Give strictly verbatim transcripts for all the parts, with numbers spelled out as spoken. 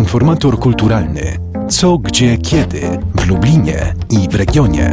Informator kulturalny. Co, gdzie, kiedy w Lublinie i w regionie.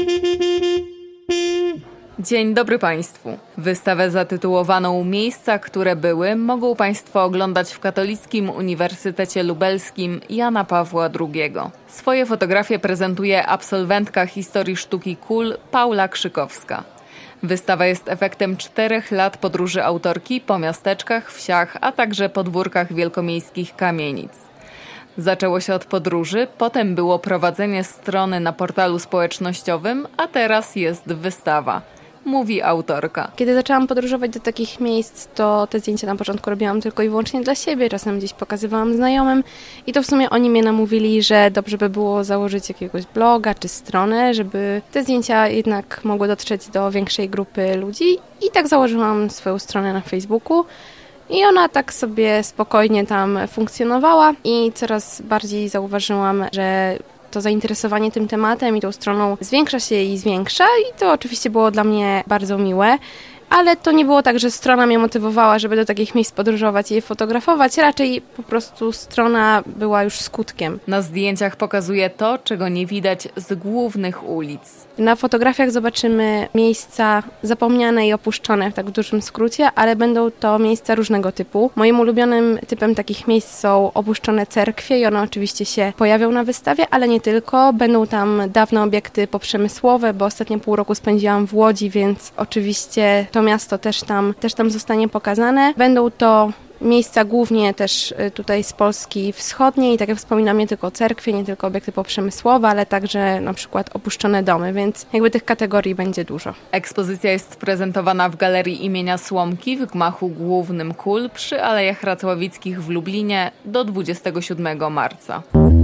Dzień dobry Państwu. Wystawę zatytułowaną Miejsca, które były mogą Państwo oglądać w Katolickim Uniwersytecie Lubelskim Jana Pawła drugiego. Swoje fotografie prezentuje absolwentka historii sztuki kul Paula Krzykowska. Wystawa jest efektem czterech lat podróży autorki po miasteczkach, wsiach, a także podwórkach wielkomiejskich kamienic. Zaczęło się od podróży, potem było prowadzenie strony na portalu społecznościowym, a teraz jest wystawa, mówi autorka. Kiedy zaczęłam podróżować do takich miejsc, to te zdjęcia na początku robiłam tylko i wyłącznie dla siebie, czasem gdzieś pokazywałam znajomym i to w sumie oni mnie namówili, że dobrze by było założyć jakiegoś bloga czy stronę, żeby te zdjęcia jednak mogły dotrzeć do większej grupy ludzi i tak założyłam swoją stronę na Facebooku. I ona tak sobie spokojnie tam funkcjonowała i coraz bardziej zauważyłam, że to zainteresowanie tym tematem i tą stroną zwiększa się i zwiększa i to oczywiście było dla mnie bardzo miłe. Ale to nie było tak, że strona mnie motywowała, żeby do takich miejsc podróżować i je fotografować. Raczej po prostu strona była już skutkiem. Na zdjęciach pokazuje to, czego nie widać z głównych ulic. Na fotografiach zobaczymy miejsca zapomniane i opuszczone, tak w dużym skrócie, ale będą to miejsca różnego typu. Moim ulubionym typem takich miejsc są opuszczone cerkwie i one oczywiście się pojawią na wystawie, ale nie tylko. Będą tam dawne obiekty poprzemysłowe, bo ostatnie pół roku spędziłam w Łodzi, więc oczywiście to miasto też tam, też tam zostanie pokazane. Będą to miejsca głównie też tutaj z Polski wschodniej, tak jak wspominam, nie tylko cerkwie, nie tylko obiekty poprzemysłowe, ale także na przykład opuszczone domy, więc jakby tych kategorii będzie dużo. Ekspozycja jest prezentowana w Galerii imienia Słomki w gmachu głównym Kul przy Alejach Racławickich w Lublinie do dwudziestego siódmego marca.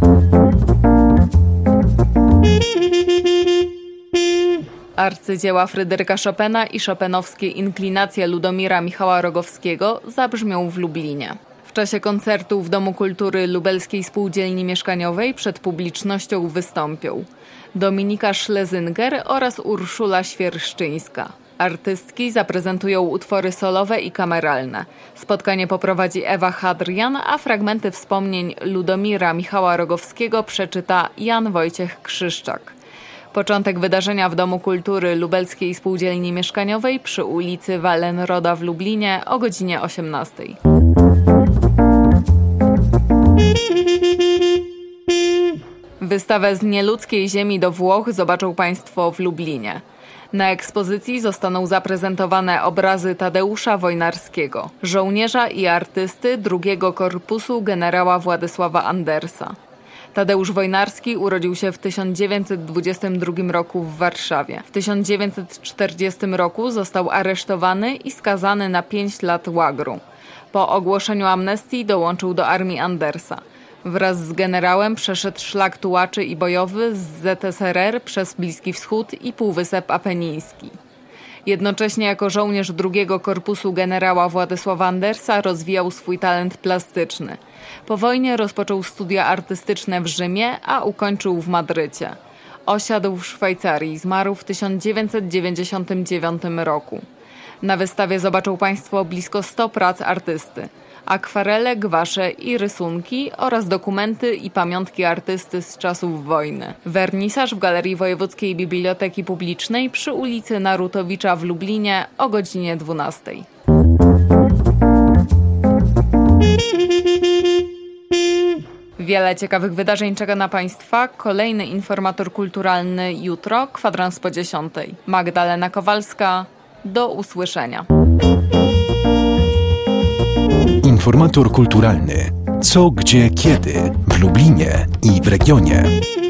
Arcydzieła Fryderyka Chopina i chopinowskie inklinacje Ludomira Michała Rogowskiego zabrzmią w Lublinie. W czasie koncertu w Domu Kultury Lubelskiej Spółdzielni Mieszkaniowej przed publicznością wystąpią Dominika Szlezynger oraz Urszula Świerszczyńska. Artystki zaprezentują utwory solowe i kameralne. Spotkanie poprowadzi Ewa Hadrian, a fragmenty wspomnień Ludomira Michała Rogowskiego przeczyta Jan Wojciech Krzyszczak. Początek wydarzenia w Domu Kultury Lubelskiej Spółdzielni Mieszkaniowej przy ulicy Wallenroda w Lublinie o godzinie osiemnastej. Wystawę Z nieludzkiej ziemi do Włoch zobaczą Państwo w Lublinie. Na ekspozycji zostaną zaprezentowane obrazy Tadeusza Wojnarskiego, żołnierza i artysty drugiego korpusu generała Władysława Andersa. Tadeusz Wojnarski urodził się w tysiąc dziewięćset dwudziestym drugim roku w Warszawie. W tysiąc dziewięćset czterdziestym roku został aresztowany i skazany na pięć lat łagru. Po ogłoszeniu amnestii dołączył do armii Andersa. Wraz z generałem przeszedł szlak tułaczy i bojowy z Z S R R przez Bliski Wschód i Półwysep Apeniński. Jednocześnie jako żołnierz drugiego korpusu generała Władysława Andersa rozwijał swój talent plastyczny. Po wojnie rozpoczął studia artystyczne w Rzymie, a ukończył w Madrycie. Osiadł w Szwajcarii, zmarł w tysiąc dziewięćset dziewięćdziesiątym dziewiątym roku. Na wystawie zobaczą Państwo blisko sto prac artysty. Akwarele, gwasze i rysunki oraz dokumenty i pamiątki artysty z czasów wojny. Wernisaż w Galerii Wojewódzkiej Biblioteki Publicznej przy ulicy Narutowicza w Lublinie o godzinie dwunastej. Wiele ciekawych wydarzeń czeka na Państwa. Kolejny informator kulturalny jutro, kwadrans po dziesiątej. Magdalena Kowalska, do usłyszenia. Informator kulturalny. Co, gdzie, kiedy w Lublinie i w regionie.